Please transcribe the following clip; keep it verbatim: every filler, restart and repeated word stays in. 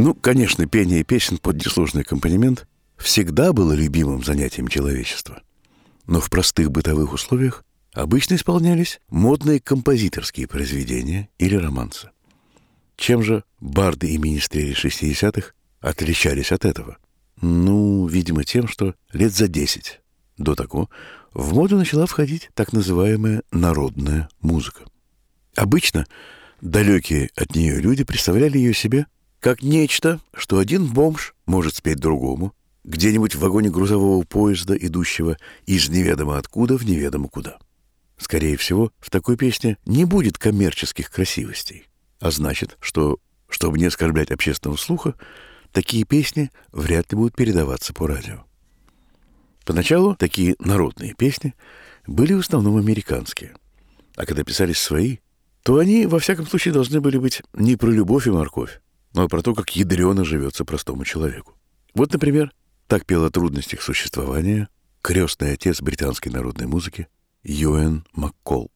Ну, конечно, пение песен под несложный аккомпанемент всегда было любимым занятием человечества. Но в простых бытовых условиях обычно исполнялись модные композиторские произведения или романсы. Чем же барды и министрели шестидесятых отличались от этого? Ну, видимо, тем, что лет за десять до того в моду начала входить так называемая народная музыка. Обычно далекие от нее люди представляли ее себе как нечто, что один бомж может спеть другому, где-нибудь в вагоне грузового поезда, идущего из неведомо откуда в неведомо куда. Скорее всего, в такой песне не будет коммерческих красивостей, а значит, что, чтобы не оскорблять общественного слуха, такие песни вряд ли будут передаваться по радио. Поначалу такие народные песни были в основном американские, а когда писались свои, то они, во всяком случае, должны были быть не про любовь и морковь, но про то, как ядрёно живется простому человеку. Вот, например, так пел о трудностях существования крестный отец британской народной музыки Юэн Маккол.